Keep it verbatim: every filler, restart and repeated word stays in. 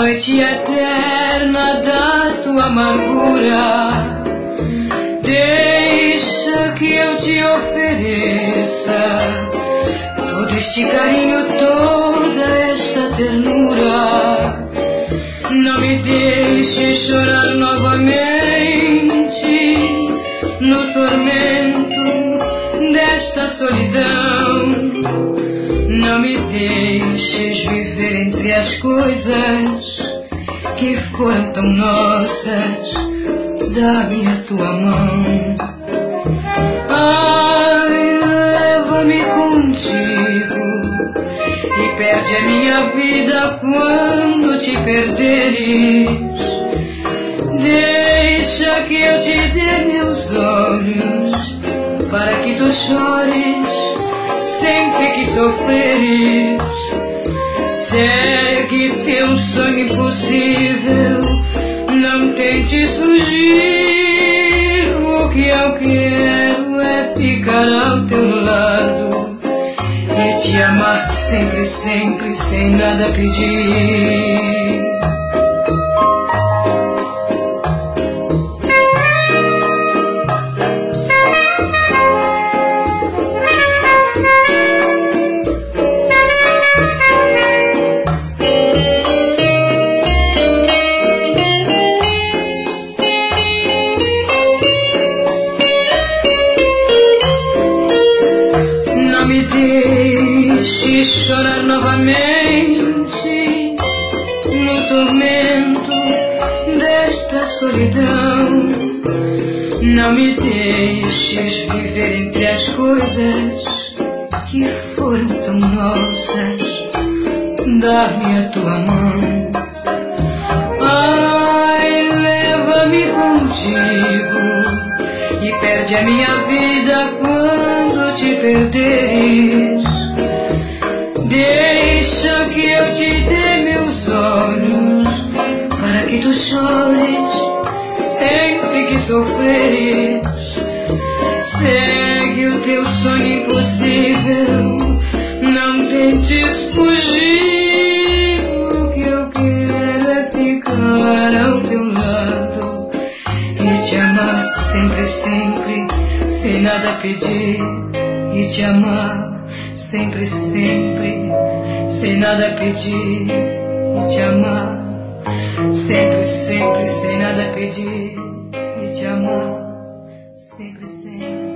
noite eterna da tua amargura. Deixa que eu te ofereça todo este carinho, toda esta ternura. Não me deixe chorar novamente no tormento desta solidão. Não me deixes viver entre as coisas que foram tão nossas. Dá-me a tua mão. Ai, leva-me contigo e perde a minha vida quando te perderes. Deixa que eu te dê meus olhos para que tu chores sempre que sofreres. Segue teu sonho impossível, não tentes fugir. O que eu quero é ficar ao teu lado e te amar sempre, sempre, sem nada pedir. Deixe chorar novamente no tormento desta solidão. Não me deixes viver entre as coisas que foram tão nossas. Dá-me a tua mão. Ai, leva-me contigo e perde a minha vida quando te perderes. Deixa que eu te dê meus olhos para que tu chores sempre que sofreres. Segue o teu sonho impossível, não tentes fugir. O que eu quero é ficar ao teu lado e te amar sempre, sempre, sem nada pedir. E te amar sempre, sempre, sem nada pedir. E te amar sempre, sempre, sem nada pedir. E te amar sempre, sempre.